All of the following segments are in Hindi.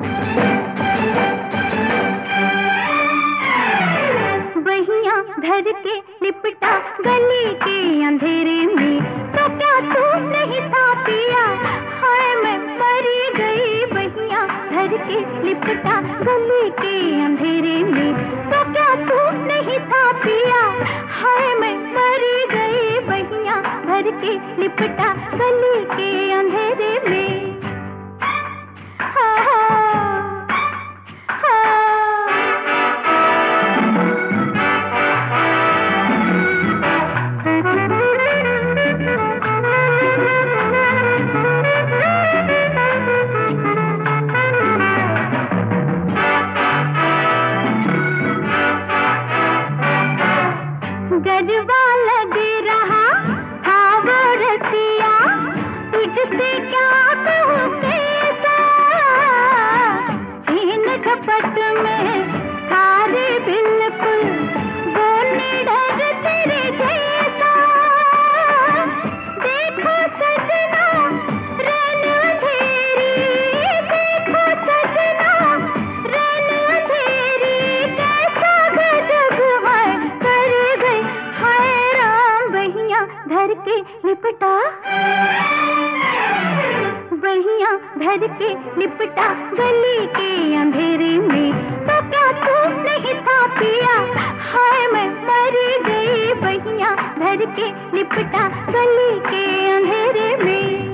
बहिया धर के लिपटा गली के अंधेरे में, तो क्या तू नहीं था पिया? हाय मैं मरी गई। बहिया धर के लिपटा गली के अंधेरे में, तो क्या तू नहीं था पिया? हाय मैं मरी गई। बहिया धर के लिपटा गली के अंधेरे में। गजबा लग रहा था वो रसिया, तुझसे क्या कहूँ कैसा? छीन झपट में थारे बिल्कुल वो निडर तेरे जैसा। देखो सजना रैन अंधेरी, देखो सजना रैन अंधेरी, कैसा गजब है कर गई। हाय राम बहिया धर के लिपटा, बहिया धर के लिपटा गली के अंधेरे में, तो क्या तू नहीं था पिया? हाय मैं मरी गई। बहिया धर के लिपटा गली के अंधेरे में।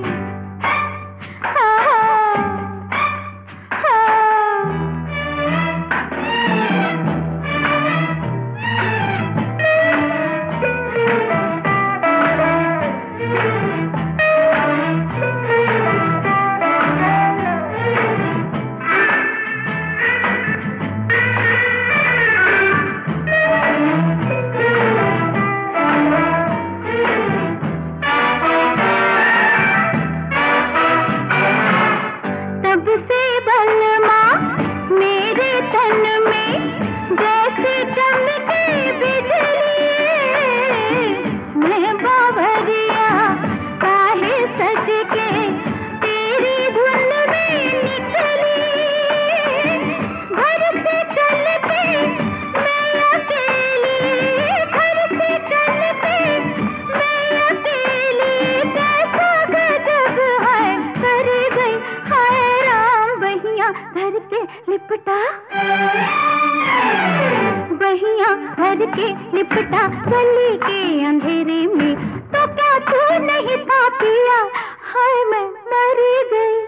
धर के लिपटा, बहिया धर के लिपटा गली के अंधेरे में, तो क्या तू नहीं था पिया? हाय मैं मरी गई।